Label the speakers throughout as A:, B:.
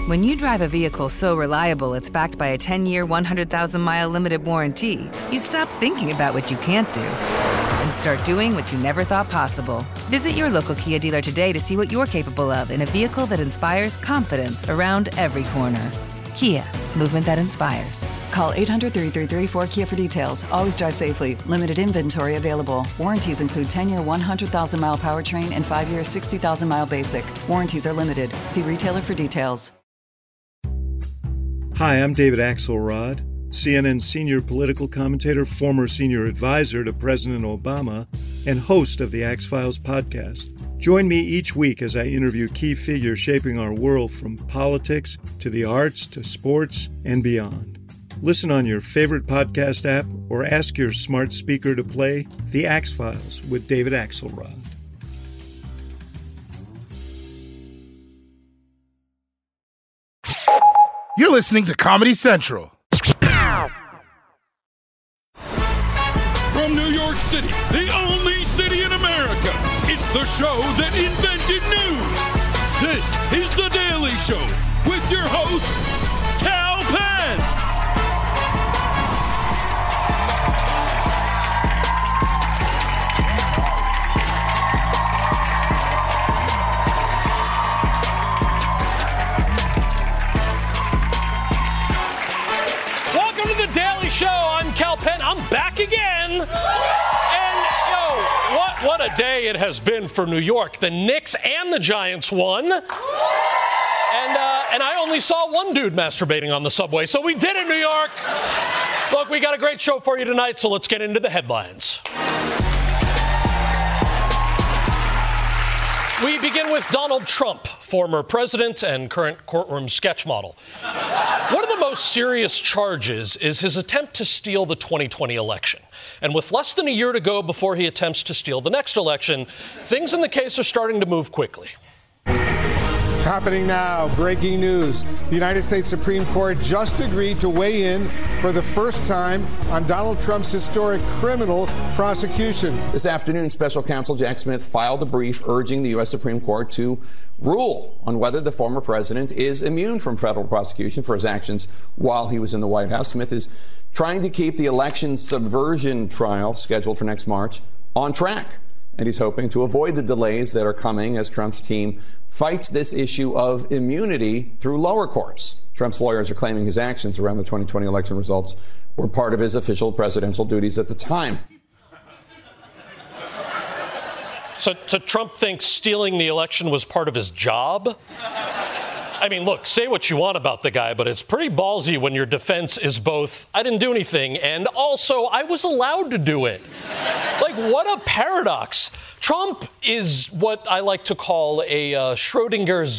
A: When you drive a vehicle so reliable it's backed by a 10-year, 100,000-mile limited warranty, you stop thinking about what you can't do and start doing what you never thought possible. Visit your local Kia dealer today to see what you're capable of in a vehicle that inspires confidence around every corner. Kia, movement that inspires.
B: Call 800-333-4KIA for details. Always drive safely. Limited inventory available. Warranties include 10-year 100,000-mile powertrain and 5-year 60,000-mile basic. Warranties are limited. See retailer for details.
C: Hi, I'm David Axelrod, CNN senior political commentator, former senior advisor to President Obama, and host of the Axe Files podcast. Join me each week as I interview key figures shaping our world from politics to the arts to sports and beyond. Listen on your favorite podcast app or ask your smart speaker to play The Axe Files with David Axelrod.
D: You're listening to Comedy Central.
E: From New York City, the only city in America, it's the show that invented news. This is The Daily Show with your host, Kal Penn.
F: Welcome to The Daily Show. I'm Kal Penn. I'm back again. And, what a day it has been for New York. The Knicks and the Giants won. And I only saw one dude masturbating on the subway. So we did it, New York. Look, we got a great show for you tonight, so let's get into the headlines. We begin with Donald Trump, former president and current courtroom sketch model. One of the most serious charges is his attempt to steal the 2020 election. And with less than a year to go before he attempts to steal the next election, things in the case are starting to move quickly.
G: Happening now, breaking news. The United States Supreme Court just agreed to weigh in for the first time on Donald Trump's historic criminal prosecution.
H: This afternoon, Special Counsel Jack Smith filed a brief urging the U.S. Supreme Court to rule on whether the former president is immune from federal prosecution for his actions while he was in the White House. Smith is trying to keep the election subversion trial scheduled for next March on track. And he's hoping to avoid the delays that are coming as Trump's team fights this issue of immunity through lower courts. Trump's lawyers are claiming his actions around the 2020 election results were part of his official presidential duties at the time.
F: So Trump thinks stealing the election was part of his job? I mean, look, say what you want about the guy, but it's pretty ballsy when your defense is both, I didn't do anything, and also, I was allowed to do it. Like, what a paradox. Trump is what I like to call a Schrodinger's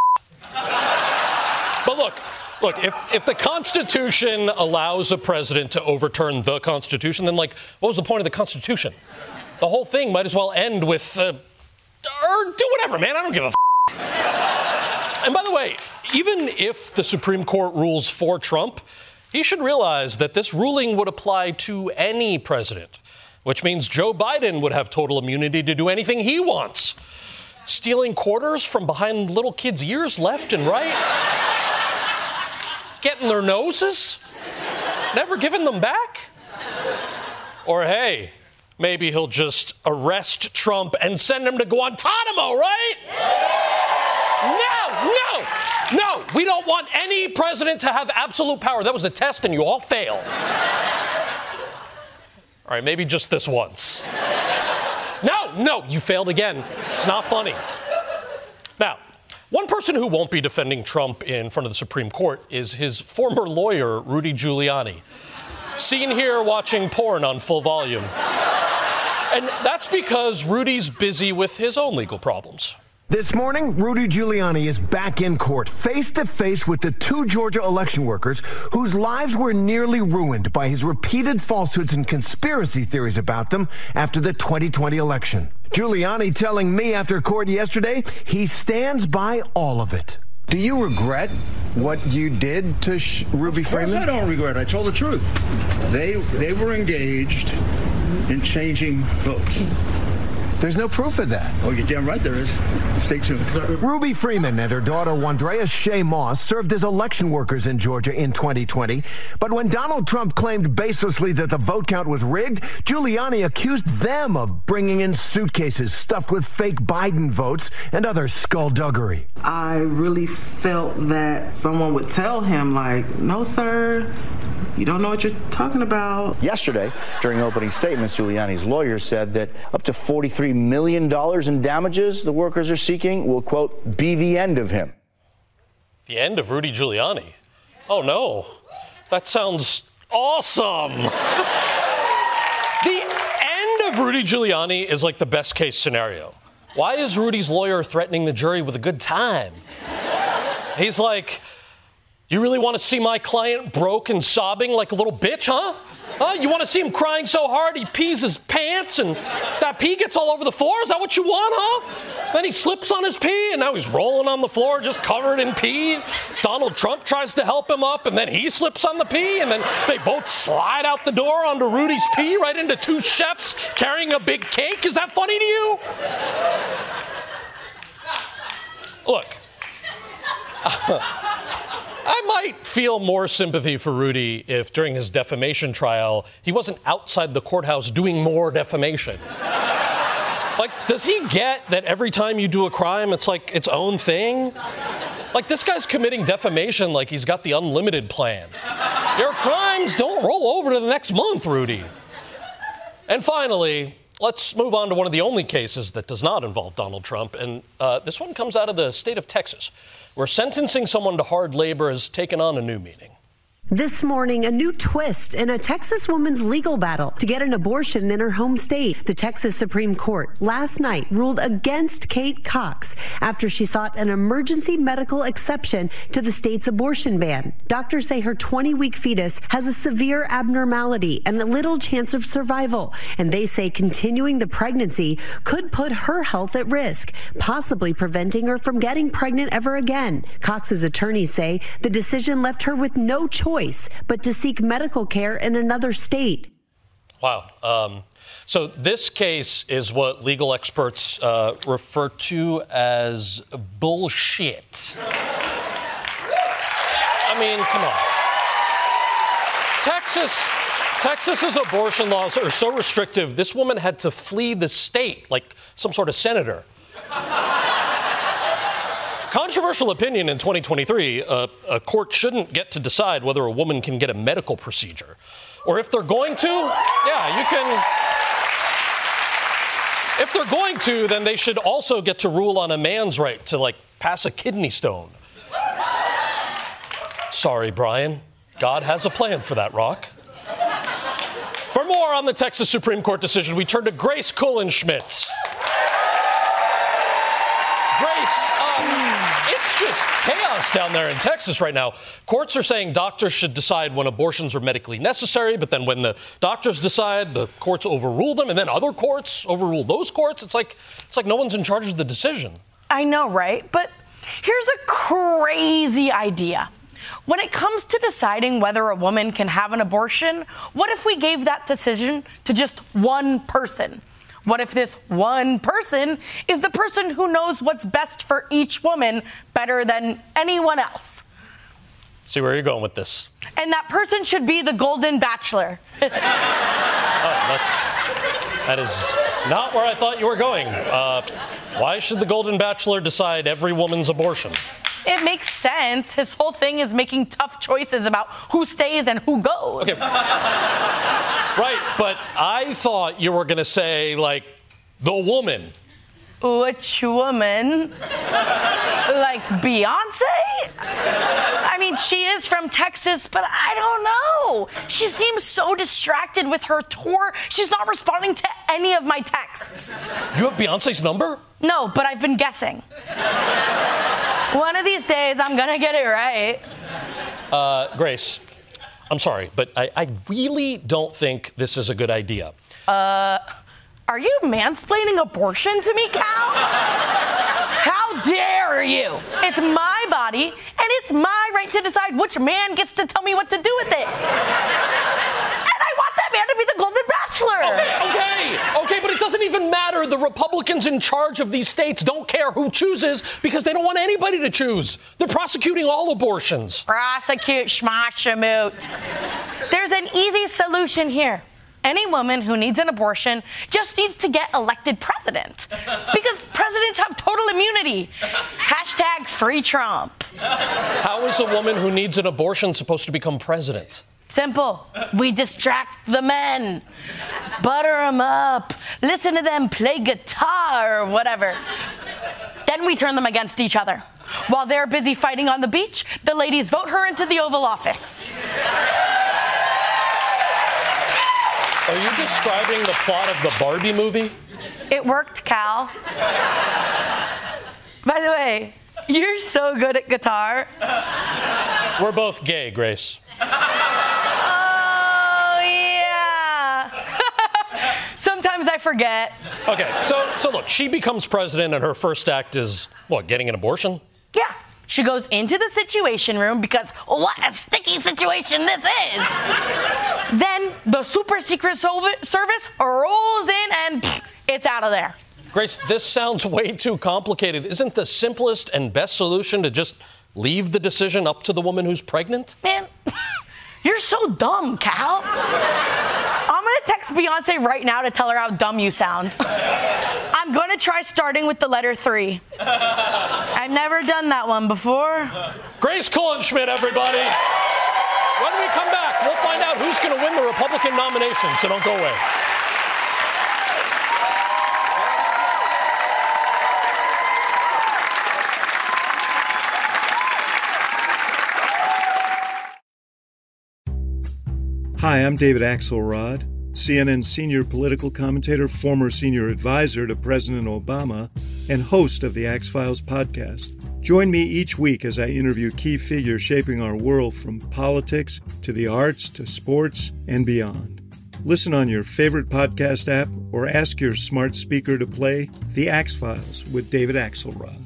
F: But look, if the Constitution allows a president to overturn the Constitution, then, what was the point of the Constitution? The whole thing might as well end with, or do whatever, man, I don't give a And by the way, even if the Supreme Court rules for Trump, he should realize that this ruling would apply to any president, which means Joe Biden would have total immunity to do anything he wants. Stealing quarters from behind little kids' ears left and right. Getting their noses. Never giving them back. Or hey, maybe he'll just arrest Trump and send him to Guantanamo, right? No, we don't want any president to have absolute power. That was a test and you all fail. All right, maybe just this once. No, you failed again. It's not funny. Now, one person who won't be defending Trump in front of the Supreme Court is his former lawyer, Rudy Giuliani. Seen here watching porn on full volume. And that's because Rudy's busy with his own legal problems.
I: This morning, Rudy Giuliani is back in court, face-to-face with the two Georgia election workers whose lives were nearly ruined by his repeated falsehoods and conspiracy theories about them after the 2020 election. Giuliani telling me after court yesterday he stands by all of it.
J: Do you regret what you did to Ruby Freeman?
K: Of course I don't regret. I told the truth. They were engaged in changing votes.
I: there's no proof of that.
K: Oh, you're damn right there is. Stay tuned.
I: Ruby Freeman and her daughter, Wandrea Shea Moss, served as election workers in Georgia in 2020. But when Donald Trump claimed baselessly that the vote count was rigged, Giuliani accused them of bringing in suitcases stuffed with fake Biden votes and other skullduggery.
L: I really felt that someone would tell him, like, no, sir, you don't know what you're talking about.
M: Yesterday, during opening statements, Giuliani's lawyer said that up to $43 million in damages the workers are seeking will, quote, be the end of him.
F: The end of Rudy Giuliani? Oh, no. That sounds awesome. The end of Rudy Giuliani is like the best case scenario. Why is Rudy's lawyer threatening the jury with a good time? He's like, you really want to see my client broke and sobbing like a little bitch, huh? You want to see him crying so hard he pees his pants and that pee gets all over the floor? Is that what you want, huh? Then he slips on his pee and now he's rolling on the floor just covered in pee. Donald Trump tries to help him up and then he slips on the pee and then they both slide out the door onto Rudy's pee right into two chefs carrying a big cake. Is that funny to you? Look. I might feel more sympathy for Rudy if during his defamation trial he wasn't outside the courthouse doing more defamation. Like, does he get that every time you do a crime, it's like its own thing? Like, this guy's committing defamation like he's got the unlimited plan. Your crimes don't roll over to the next month, Rudy. And finally, let's move on to one of the only cases that does not involve Donald Trump. And this one comes out of the state of Texas, where sentencing someone to hard labor has taken on a new meaning.
N: This morning, a new twist in a Texas woman's legal battle to get an abortion in her home state. The Texas Supreme Court last night ruled against Kate Cox after she sought an emergency medical exception to the state's abortion ban. Doctors say her 20-week fetus has a severe abnormality and little chance of survival, and they say continuing the pregnancy could put her health at risk, possibly preventing her from getting pregnant ever again. Cox's attorneys say the decision left her with no choice but to seek medical care in another state.
F: Wow. So this case is what legal experts refer to as bullshit. I mean, come on. Texas's abortion laws are so restrictive, this woman had to flee the state like some sort of senator. Controversial opinion in 2023, a court shouldn't get to decide whether a woman can get a medical procedure. Or if they're going to, yeah, you can. If they're going to, then they should also get to rule on a man's right to, like, pass a kidney stone. Sorry, Brian. God has a plan for that rock. For more on the Texas Supreme Court decision, we turn to Grace Kullenschmitz. Grace, it's just chaos down there in Texas right now. Courts are saying doctors should decide when abortions are medically necessary, but then when the doctors decide, the courts overrule them, and then other courts overrule those courts. It's like no one's in charge of the decision.
O: I know, right? But here's a crazy idea. When it comes to deciding whether a woman can have an abortion, what if we gave that decision to just one person? What if this one person is the person who knows what's best for each woman better than anyone else?
F: See where you're going with this.
O: And that person should be the Golden Bachelor.
F: That is not where I thought you were going. Why should the Golden Bachelor decide every woman's abortion?
O: It makes sense. His whole thing is making tough choices about who stays and who goes.
F: Okay. Right, but I thought you were going to say, like, the woman.
O: Which woman? Like Beyonce? I mean, she is from Texas, but I don't know. She seems so distracted with her tour. She's not responding to any of my texts.
F: You have Beyonce's number?
O: No, but I've been guessing. One of these days, I'm going to get it right.
F: Grace, I'm sorry, but I really don't think this is a good idea.
O: Are you mansplaining abortion to me, Cal? How dare you? It's my body, and it's my right to decide which man gets to tell me what to do with it. And I want that man to be the Golden Bachelor.
F: Okay, but it doesn't even matter. The Republicans in charge of these states don't care who chooses because they don't want anybody to choose. They're prosecuting all abortions.
O: Prosecute schmoshamoot. There's an easy solution here. Any woman who needs an abortion just needs to get elected president. Because presidents have total immunity. Hashtag free Trump.
F: How is a woman who needs an abortion supposed to become president?
O: Simple. We distract the men. Butter them up. Listen to them play guitar or whatever. Then we turn them against each other. While they're busy fighting on the beach, the ladies vote her into the Oval Office.
F: Are you describing the plot of the Barbie movie?
O: It worked, Cal. By the way, you're so good at guitar.
F: We're both gay, Grace.
O: Oh, yeah. Sometimes I forget.
F: Okay, so look, she becomes president and her first act is, what, getting an abortion?
O: Yeah. She goes into the Situation Room because what a sticky situation this is. Then the super secret service rolls in and it's out of there.
F: Grace, this sounds way too complicated. Isn't the simplest and best solution to just leave the decision up to the woman who's pregnant?
O: Man, you're so dumb, Cal. I'm going to text Beyonce right now to tell her how dumb you sound. I'm going to try starting with the letter 3. I've never done that one before.
F: Grace Kullenschmidt, everybody. When we come back, we'll find out who's going to win the Republican nomination, so don't go away.
C: Hi, I'm David Axelrod, CNN senior political commentator, former senior advisor to President Obama, and host of the Axe Files podcast. Join me each week as I interview key figures shaping our world from politics to the arts to sports and beyond. Listen on your favorite podcast app or ask your smart speaker to play The Axe Files with David Axelrod.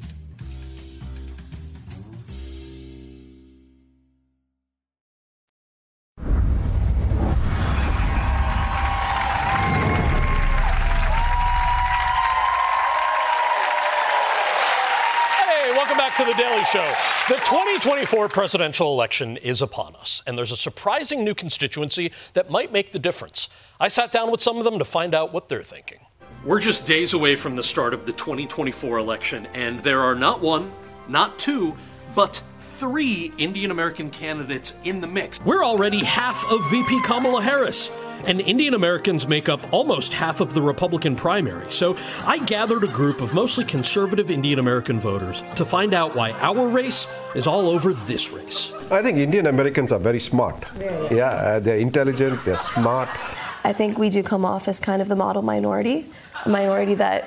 F: To The Daily Show. The 2024 presidential election is upon us, and there's a surprising new constituency that might make the difference. I sat down with some of them to find out what they're thinking. We're just days away from the start of the 2024 election, and there are not one, not two, but 3 Indian American candidates in the mix. We're already half of VP Kamala Harris, and Indian Americans make up almost half of the Republican primary. So I gathered a group of mostly conservative Indian American voters to find out why our race is all over this race.
P: I think Indian Americans are very smart. Yeah, they're intelligent, they're smart.
Q: I think we do come off as kind of the model minority, a minority that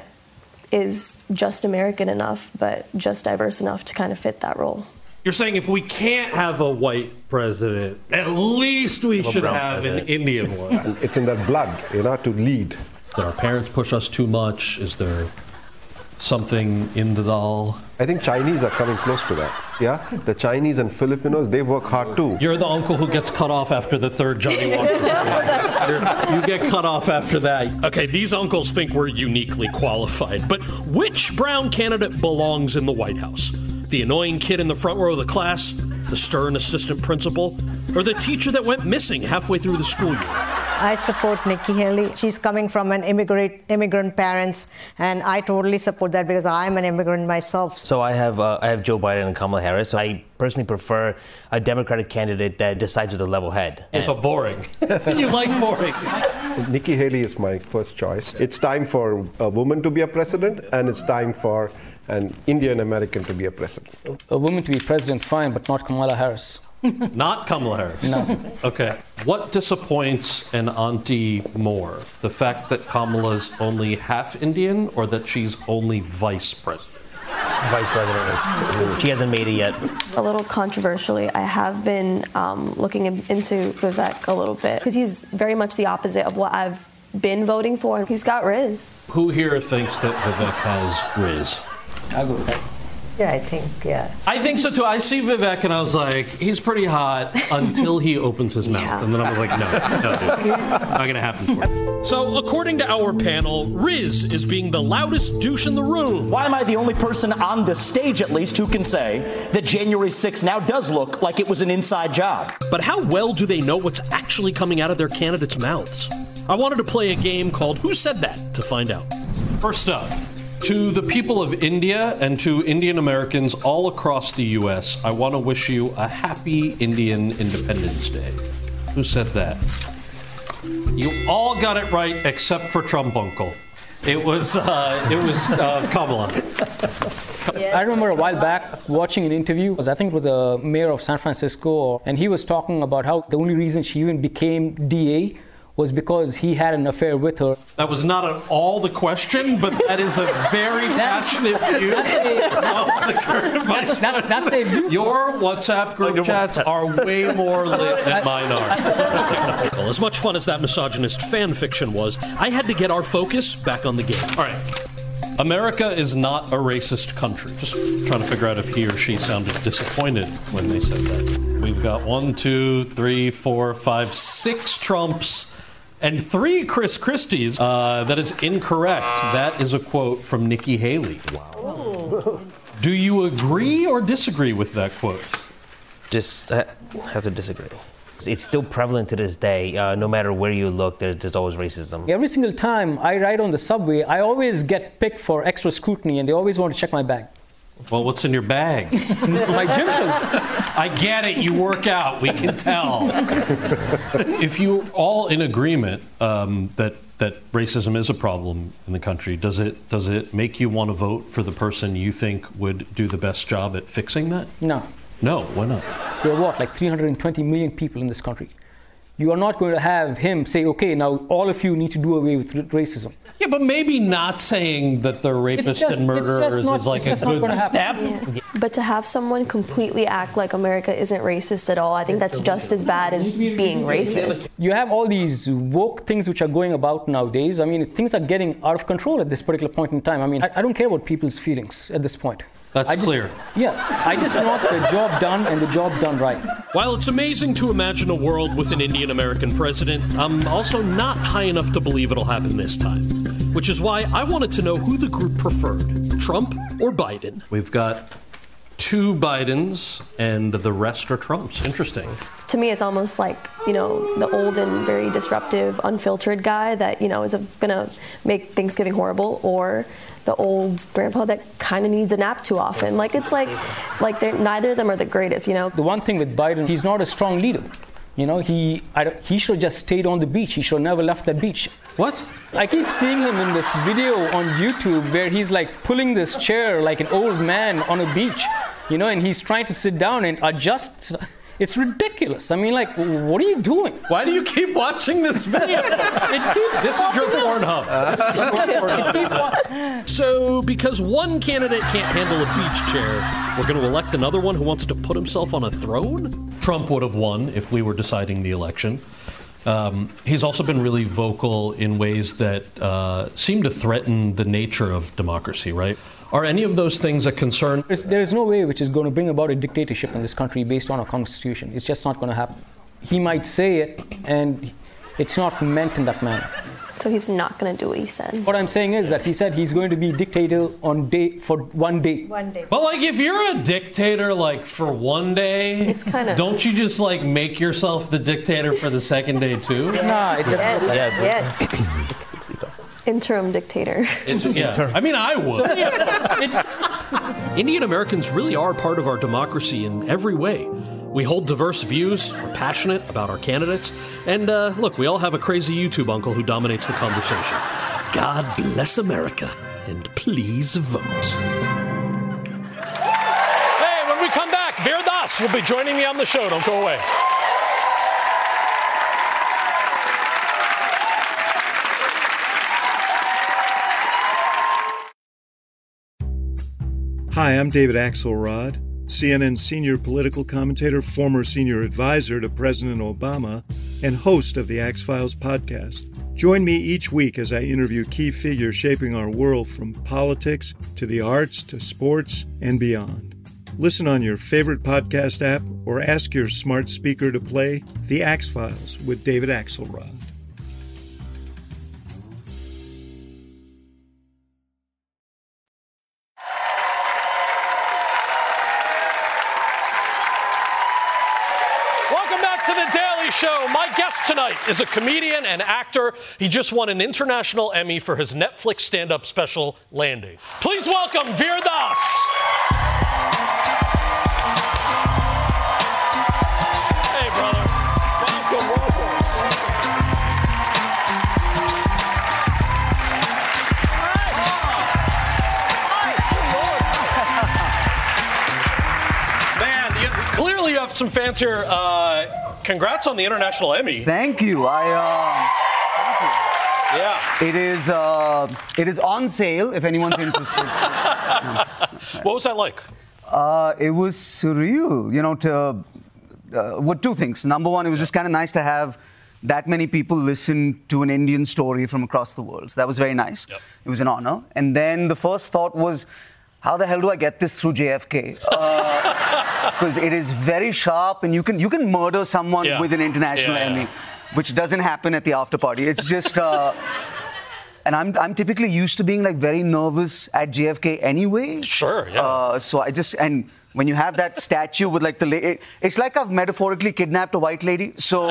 Q: is just American enough, but just diverse enough to kind of fit that role.
F: You're saying if we can't have a white president, at least we should have an Indian one.
P: It's in their blood, to lead.
F: Did our parents push us too much? Is there something in the all?
P: I think Chinese are coming close to that. Yeah, the Chinese and Filipinos, they work hard too.
F: You're the uncle who gets cut off after the third Johnny Walker. You get cut off after that. Okay, these uncles think we're uniquely qualified, but which brown candidate belongs in the White House? The annoying kid in the front row of the class, the stern assistant principal, or the teacher that went missing halfway through the school year?
R: I support Nikki Haley. She's coming from an immigrant parents, and I totally support that because I'm an immigrant myself.
S: So I have Joe Biden and Kamala Harris. I personally prefer a Democratic candidate that decides with a level head.
F: It's so boring. You like boring.
P: Nikki Haley is my first choice. It's time for a woman to be a president, and it's time for an Indian American to be a president.
K: A woman to be president, fine, but not Kamala Harris.
F: Not Kamala Harris?
K: No.
F: Okay. What disappoints an auntie more? The fact that Kamala's only half Indian or that she's only vice president?
S: Vice president. She hasn't made it yet.
Q: A little controversially, I have been looking into Vivek a little bit because he's very much the opposite of what I've been voting for. He's got Riz.
F: Who here thinks that Vivek has Riz?
K: I'll go with that.
R: Yeah, I think, yeah.
F: I think so too. I see Vivek and I was like, he's pretty hot until he opens his mouth. And then I was like, no, dude. Not going to happen for you.
E: So, according to our panel, Riz is being the loudest douche in the room.
T: Why am I the only person on the stage, at least, who can say that January 6th now does look like it was an inside job?
E: But how well do they know what's actually coming out of their candidates' mouths? I wanted to play a game called Who Said That to find out.
F: First up, to the people of India and to Indian Americans all across the U.S., I want to wish you a happy Indian Independence Day. Who said that? You all got it right except for Trump Uncle. It was Kamala.
K: I remember a while back watching an interview. I think it was the mayor of San Francisco, and he was talking about how the only reason she even became DA was because he had an affair with her.
F: That was not at all the question, but that is a very passionate view of the current vice president. Your WhatsApp group chats are way more lit than mine are.
E: Well, as much fun as that misogynist fan fiction was, I had to get our focus back on the game.
F: All right. America is not a racist country. Just trying to figure out if he or she sounded disappointed when they said that. We've got 1, 2, 3, 4, 5, 6 Trumps and 3 Chris Christies. That is incorrect. That is a quote from Nikki Haley. Wow. Do you agree or disagree with that quote?
S: Just have to disagree. It's still prevalent to this day. No matter where you look, there's always racism.
K: Every single time I ride on the subway, I always get picked for extra scrutiny, and they always want to check my bag.
F: Well, what's in your bag?
K: My gym clothes.
F: I get it. You work out. We can tell. If you're all in agreement that racism is a problem in the country, does it make you want to vote for the person you think would do the best job at fixing that?
K: No.
F: No, why not?
K: There are like 320 million people in this country. You are not going to have him say, okay, now all of you need to do away with racism.
F: Yeah, but maybe not saying that they're rapists and murderers is like a good step.
Q: Yeah. But to have someone completely act like America isn't racist at all, I think that's just as bad as being racist.
K: You have all these woke things which are going about nowadays. I mean, things are getting out of control at this particular point in time. I mean, I don't care about people's feelings at this point.
F: That's clear.
K: Yeah, I just want the job done and the job done right.
E: While it's amazing to imagine a world with an Indian American president, I'm also not high enough to believe it'll happen this time. Which is why I wanted to know who the group preferred, Trump or Biden.
F: We've got 2 Bidens and the rest are Trumps. Interesting.
Q: To me, it's almost like, the old and very disruptive, unfiltered guy that, is going to make Thanksgiving horrible, or the old grandpa that kind of needs a nap too often. It's like neither of them are the greatest,
K: The one thing with Biden, he's not a strong leader. He should have just stayed on the beach. He should have never left that beach.
F: What?
K: I keep seeing him in this video on YouTube where he's pulling this chair like an old man on a beach, and he's trying to sit down and adjust. It's ridiculous. I mean, what are you doing?
F: Why do you keep watching this video? This is your Pornhub.
E: So, because one candidate can't handle a beach chair, we're going to elect another one who wants to put himself on a throne?
F: Trump would have won if we were deciding the election. He's also been really vocal in ways that seem to threaten the nature of democracy, right? Are any of those things a concern?
K: There is no way which is going to bring about a dictatorship in this country based on a constitution. It's just not going to happen. He might say it, and it's not meant in that manner.
Q: So he's not going to do what he said.
K: What I'm saying is that he said he's going to be dictator for 1 day.
Q: 1 day.
F: But if you're a dictator for 1 day,
Q: it's kind of.
F: Don't you just make yourself the dictator for the second day too?
K: Nah, it doesn't.
Q: Yes. Interim dictator.
F: I mean, I would.
E: Indian Americans really are part of our democracy in every way. We hold diverse views, we're passionate about our candidates, and look, we all have a crazy YouTube uncle who dominates the conversation. God bless America, and please vote. Hey, when we come back, Veer Das will be joining me on the show. Don't go away.
C: Hi, I'm David Axelrod, CNN senior political commentator, former senior advisor to President Obama, and host of the Axe Files podcast. Join me each week as I interview key figures shaping our world, from politics to the arts to sports and beyond. Listen on your favorite podcast app or ask your smart speaker to play The Axe Files with David Axelrod.
F: Show. My guest tonight is a comedian and actor. He just won an international Emmy for his Netflix stand-up special, Landing. Please welcome Veer Das. Hey, brother. Welcome. Man, clearly you have some fans here. Congrats on the International Emmy.
U: Thank you.
F: Yeah.
U: It is on sale if anyone's interested.
F: What was that like?
U: It was surreal. Two things. Number one, it was just kind of nice to have that many people listen to an Indian story from across the world. So that was very nice. Yep. It was an honor. And then the first thought was, how the hell do I get this through JFK? Because it is very sharp, and you can murder someone with an international Emmy, which doesn't happen at the after party. It's just, and I'm typically used to being like very nervous at JFK anyway.
F: Sure, yeah.
U: So and when you have that statue with like it's like I've metaphorically kidnapped a white lady.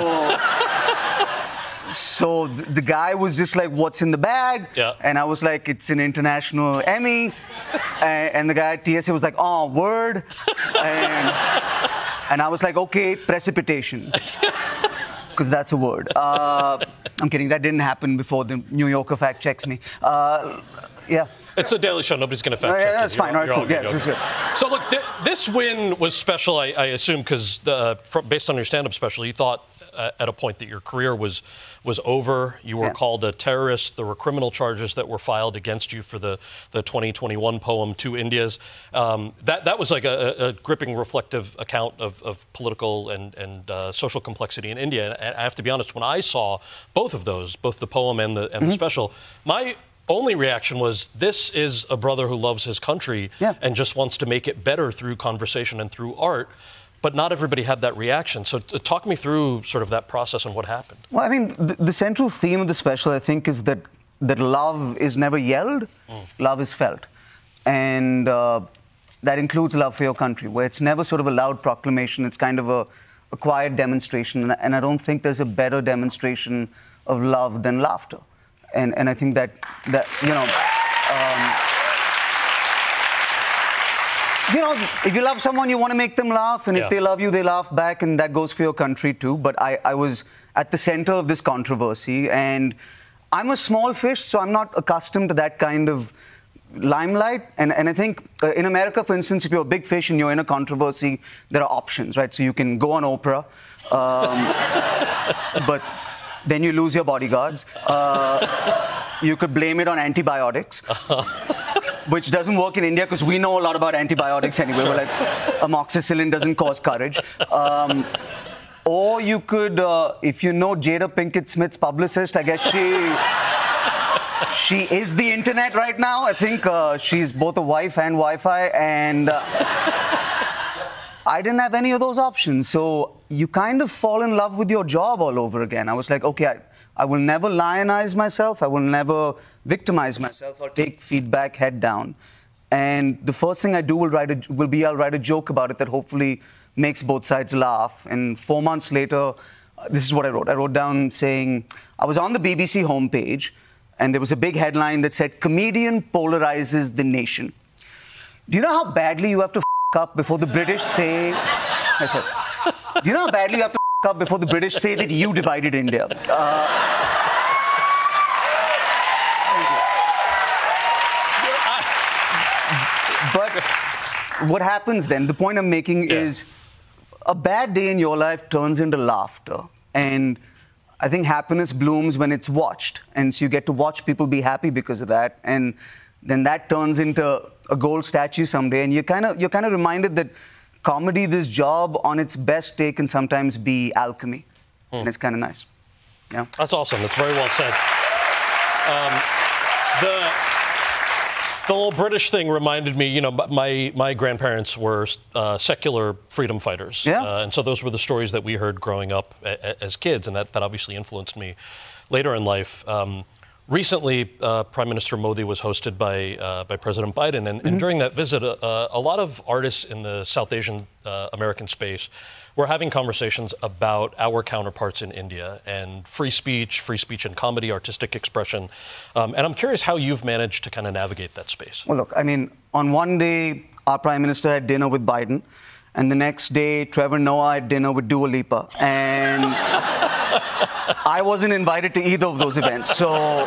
U: So the guy was just like, what's in the bag?
F: Yeah.
U: And I was like, it's an international Emmy. And the guy at TSA was like, oh, word. And I was like, okay, precipitation. Because that's a word. I'm kidding. That didn't happen before the New Yorker fact checks me. Yeah.
F: It's a Daily Show. Nobody's going to fact check you.
U: That's fine. All right, cool. Yeah, that's good.
F: So, look, this win was special, I assume, because based on your stand-up special, you thought at a point that your career was over. You were called a terrorist. There were criminal charges that were filed against you for the 2021 poem, Two Indias. That was like a gripping, reflective account of political and social complexity in India. And I have to be honest, when I saw both of those, both the poem and the special, my only reaction was, this is a brother who loves his country and just wants to make it better through conversation and through art. But not everybody had that reaction. So talk me through sort of that process and what happened.
U: Well, I mean, the central theme of the special, I think, is that love is never yelled, love is felt. And that includes love for your country, where it's never sort of a loud proclamation. It's kind of a quiet demonstration. And I don't think there's a better demonstration of love than laughter. And I think that if you love someone, you want to make them laugh. And if they love you, they laugh back. And that goes for your country, too. But I was at the center of this controversy. And I'm a small fish, so I'm not accustomed to that kind of limelight. And I think in America, for instance, if you're a big fish and you're in a controversy, there are options, right? So you can go on Oprah. But then you lose your bodyguards. You could blame it on antibiotics. Which doesn't work in India because we know a lot about antibiotics anyway. We're like, amoxicillin doesn't cause courage. Or you could, if you know Jada Pinkett Smith's publicist, I guess she is the internet right now. I think she's both a wife and Wi-Fi. And I didn't have any of those options. So you kind of fall in love with your job all over again. I was like, okay, I will never lionize myself. I will never victimize myself or take feedback head down. And the first thing I do will I'll write a joke about it that hopefully makes both sides laugh. And 4 months later, this is what I wrote. I wrote down saying, I was on the BBC homepage, and there was a big headline that said, "Comedian polarizes the nation." Do you know how badly you have to up before the British say... I said, do you know how badly you have to up before the British say that you divided India? But what happens then, the point I'm making is a bad day in your life turns into laughter. And I think happiness blooms when it's watched. And so you get to watch people be happy because of that. And then that turns into a gold statue someday. And you're kind of reminded that comedy, this job, on its best day can sometimes be alchemy. And it's kind of nice. Yeah.
F: That's awesome. That's very well said. The little British thing reminded me, my grandparents were secular freedom fighters.
U: Yeah.
F: And so those were the stories that we heard growing up as kids, and that obviously influenced me later in life. Recently, Prime Minister Modi was hosted by President Biden, and during that visit, a lot of artists in the South Asian American space were having conversations about our counterparts in India and free speech in comedy, artistic expression. And I'm curious how you've managed to kind of navigate that space.
U: Well, look, I mean, on one day, our Prime Minister had dinner with Biden, and the next day, Trevor Noah had dinner with Dua Lipa. And I wasn't invited to either of those events. So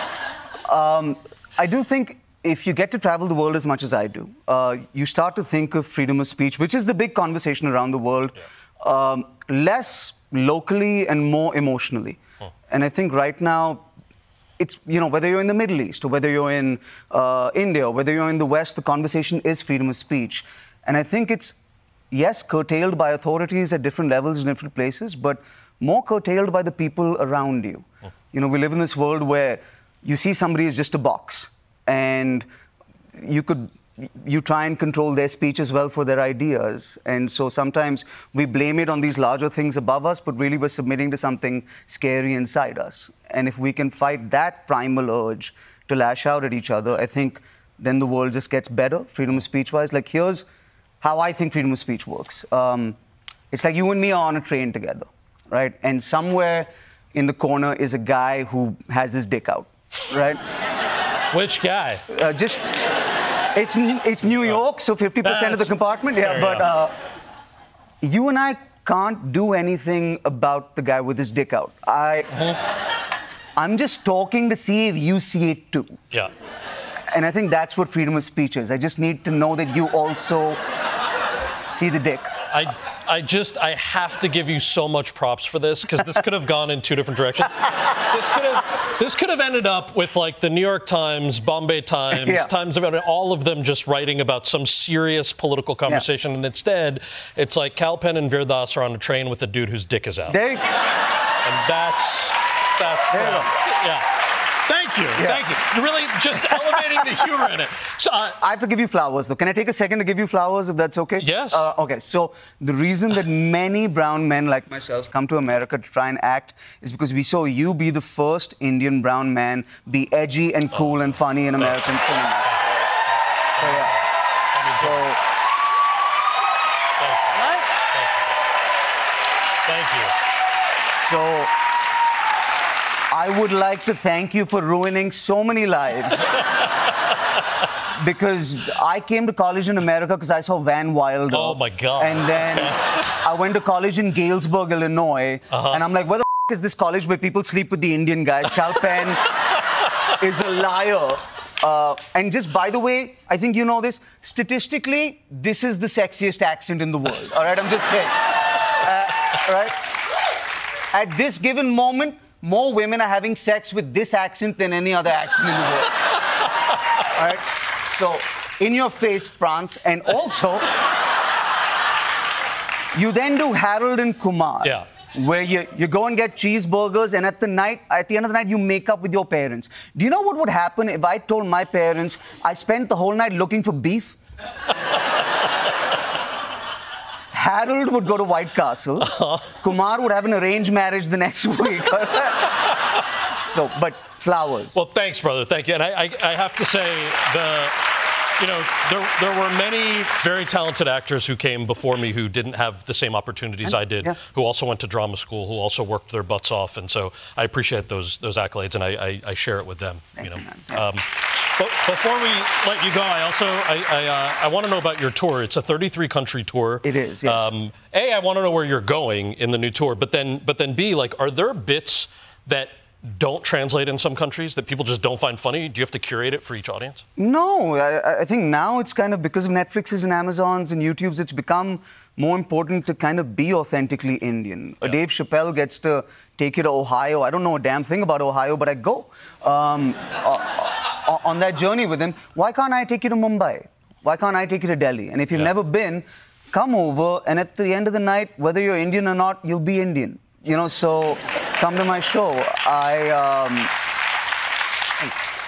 U: I do think if you get to travel the world as much as I do, you start to think of freedom of speech, which is the big conversation around the world, less locally and more emotionally. And I think right now, it's, whether you're in the Middle East or whether you're in India or whether you're in the West, the conversation is freedom of speech. And I think it's, yes, curtailed by authorities at different levels in different places, but more curtailed by the people around you. We live in this world where you see somebody as just a box, and you try and control their speech as well for their ideas. And so sometimes we blame it on these larger things above us, but really we're submitting to something scary inside us. And if we can fight that primal urge to lash out at each other, I think then the world just gets better, freedom of speech-wise. Like, here's how I think freedom of speech works. It's like you and me are on a train together, right? And somewhere in the corner is a guy who has his dick out, right?
F: Which guy?
U: It's New York, so 50% of the compartment. Yeah, but you and I can't do anything about the guy with his dick out. I'm just talking to see if you see it too.
F: Yeah.
U: And I think that's what freedom of speech is. I just need to know that you also see the dick.
F: I have to give you so much props for this, because this could have gone in two different directions. This could have ended up with like the New York Times, Bombay Times, Times of all of them just writing about some serious political conversation, and instead it's like Kal Penn and Veer Das are on a train with a dude whose dick is out.
U: And
F: that's Thank you. Thank you. You're really just elevating the humor in it. So,
U: I have to give you flowers, though. Can I take a second to give you flowers, if that's okay?
F: Yes.
U: Okay, so the reason that many brown men like myself come to America to try and act is because we saw you be the first Indian brown man be edgy and cool and funny in American cinema. So, yeah.
F: Thank you.
U: So, I would like to thank you for ruining so many lives. Because I came to college in America because I saw Van Wilder.
F: Oh, my God.
U: And then I went to college in Galesburg, Illinois. And I'm like, where the is this college where people sleep with the Indian guys? Kal Penn is a liar. And just by the way, I think you know this, statistically, this is the sexiest accent in the world. All right, I'm just saying. Right? At this given moment, more women are having sex with this accent than any other accent in the world. All right? So, in your face, France. And also, you then do Harold and Kumar.
F: Yeah.
U: Where you go and get cheeseburgers, and at the end of the night, you make up with your parents. Do you know what would happen if I told my parents I spent the whole night looking for beef? Harold would go to White Castle. Kumar would have an arranged marriage the next week. So, but flowers.
F: Well, thanks, brother. Thank you. And I have to say, there were many very talented actors who came before me who didn't have the same opportunities I did, who also went to drama school, who also worked their butts off. And so I appreciate those accolades, and I share it with them. But before we let you go, I want to know about your tour. It's a 33-country tour.
U: It is, yes.
F: I want to know where you're going in the new tour. But then B, like, are there bits that don't translate in some countries that people just don't find funny? Do you have to curate it for each audience?
U: No, I think now it's kind of because of Netflix's and Amazon's and YouTube's, it's become more important to kind of be authentically Indian. Yeah. Dave Chappelle gets to take you to Ohio. I don't know a damn thing about Ohio, but I go on that journey with him. Why can't I take you to Mumbai? Why can't I take you to Delhi? And if you've never been, come over, and at the end of the night, whether you're Indian or not, you'll be Indian. So come to my show.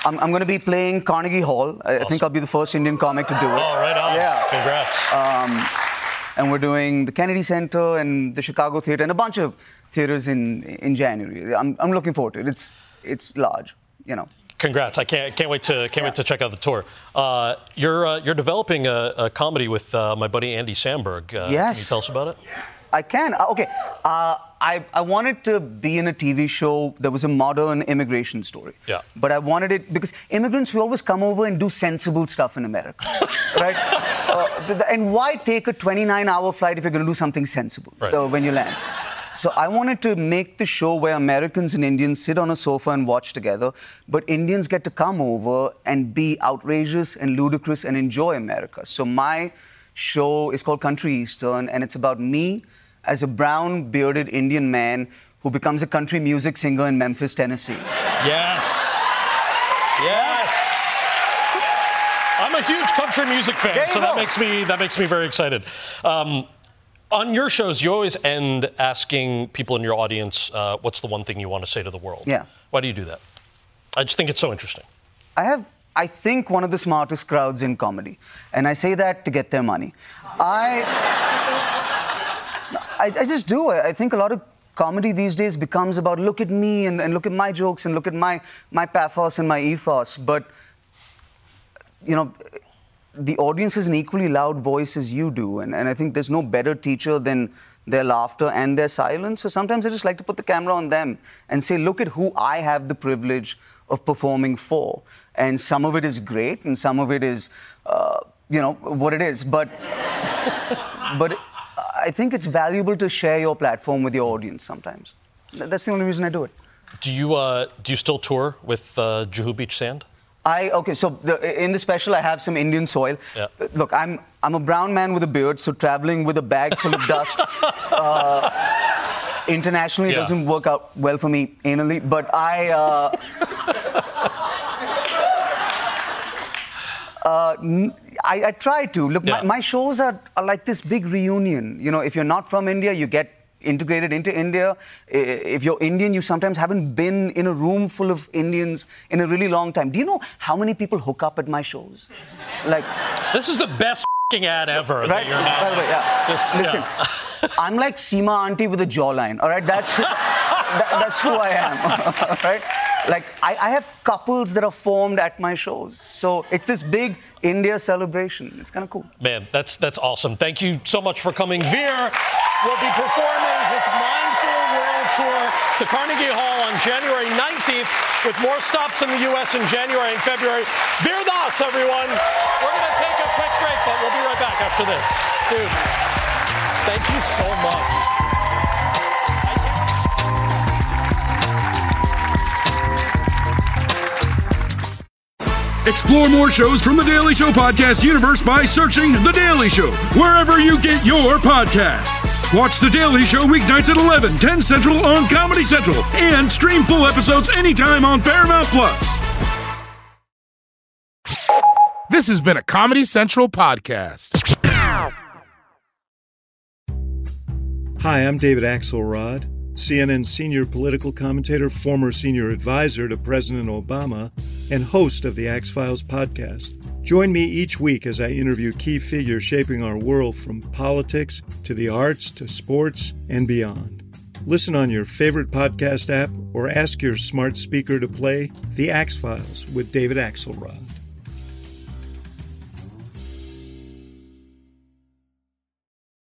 U: I'm going to be playing Carnegie Hall. I think I'll be the first Indian comic to do it.
F: Oh, right on.
U: Yeah.
F: Congrats.
U: And we're doing the Kennedy Center and the Chicago Theater and a bunch of theaters in January. I'm looking forward to it. It's large, you know.
F: Congrats! I can't wait to check out the tour. You're developing a comedy with my buddy Andy Samberg.
U: Yes.
F: Can you tell us about it?
U: I can. Okay. I wanted to be in a TV show that was a modern immigration story.
F: Yeah.
U: But I wanted it because immigrants will always come over and do sensible stuff in America, right? And why take a 29-hour flight if you're going to do something sensible when you land? So I wanted to make the show where Americans and Indians sit on a sofa and watch together, but Indians get to come over and be outrageous and ludicrous and enjoy America. So my show is called Country Eastern, and it's about me as a brown, bearded Indian man who becomes a country music singer in Memphis, Tennessee.
F: Yes. Yes. I'm a huge country music fan, so that makes me very excited. On your shows, you always end asking people in your audience, what's the one thing you want to say to the world?
U: Yeah.
F: Why do you do that? I just think it's so interesting.
U: I think one of the smartest crowds in comedy, and I say that to get their money. I just do. I think a lot of comedy these days becomes about look at me and look at my jokes and look at my pathos and my ethos. But, you know, the audience has an equally loud voice as you do. And I think there's no better teacher than their laughter and their silence. So sometimes I just like to put the camera on them and say, look at who I have the privilege of performing for. And some of it is great and some of it is, you know, what it is. But I think it's valuable to share your platform with your audience sometimes. That's the only reason I do it.
F: Do you still tour with Juhu Beach Sand?
U: So in the special, I have some Indian soil.
F: Yeah.
U: Look, I'm a brown man with a beard, so traveling with a bag full of dust internationally doesn't work out well for me anally. But I try to. Look, my shows are like this big reunion. You know, if you're not from India, you get integrated into India. If you're Indian, you sometimes haven't been in a room full of Indians in a really long time. Do you know how many people hook up at my shows? Like,
F: this is the best ad ever.
U: Right?
F: That you're having.
U: By the way, Listen, I'm like Seema Auntie with a jawline. All right, that's who I am. Right? Like, I have couples that are formed at my shows. So it's this big India celebration. It's kind of cool.
F: Man, that's awesome. Thank you so much for coming. Veer will be performing his Mindful World Tour to Carnegie Hall on January 19th with more stops in the U.S. in January and February. Veer Das, everyone. We're going to take a quick break, but we'll be right back after this. Dude, thank you so much.
A: Explore more shows from The Daily Show podcast universe by searching The Daily Show wherever you get your podcasts. Watch The Daily Show weeknights at 11, 10 Central on Comedy Central, and stream full episodes anytime on Paramount+.
D: This has been a Comedy Central podcast.
C: Hi, I'm David Axelrod, CNN senior political commentator, former senior advisor to President Obama, and host of the Axe Files podcast. Join me each week as I interview key figures shaping our world from politics to the arts to sports and beyond. Listen on your favorite podcast app or ask your smart speaker to play The Axe Files with David Axelrod.